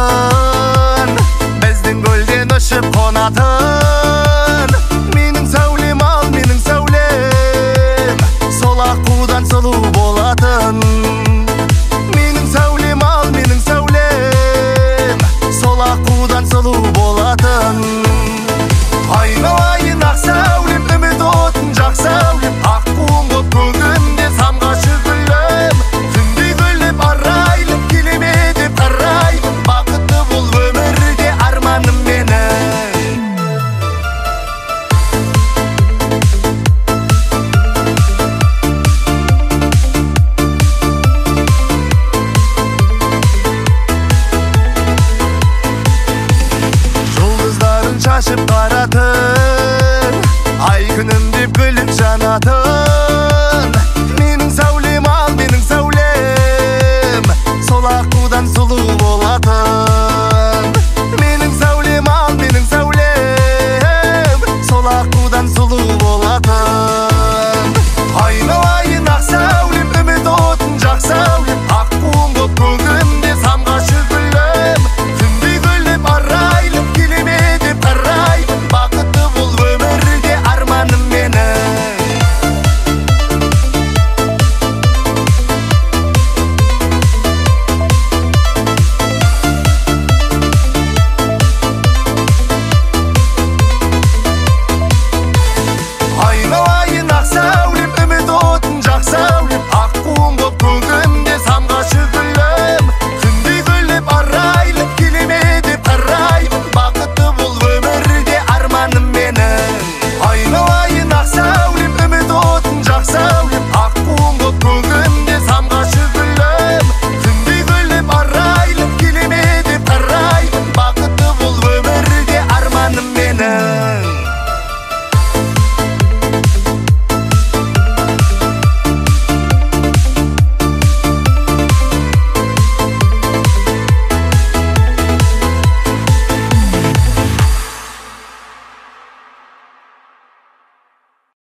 болатын, біздің көлден ұшып қонатын. Менің сәулем ал, менің сәулем, сол аққудан сұлу болатын. Менің сәулем ал, менің сәулем, сол аққудан сұлу болатын. Айналайын ақ сәулем, үміт отын жақ сәулем, аққуым боп көгімде самғашы гүлім. Түндей гүліп арайлым, келеме деп қараймын, бақытты бол өмірде арманым менің. Жұлдыздарын шашып қаратын, ай күнім деп күліп жанатын. Менің сәулем ал, менің сәулем, сол аққудан сұлу болатын.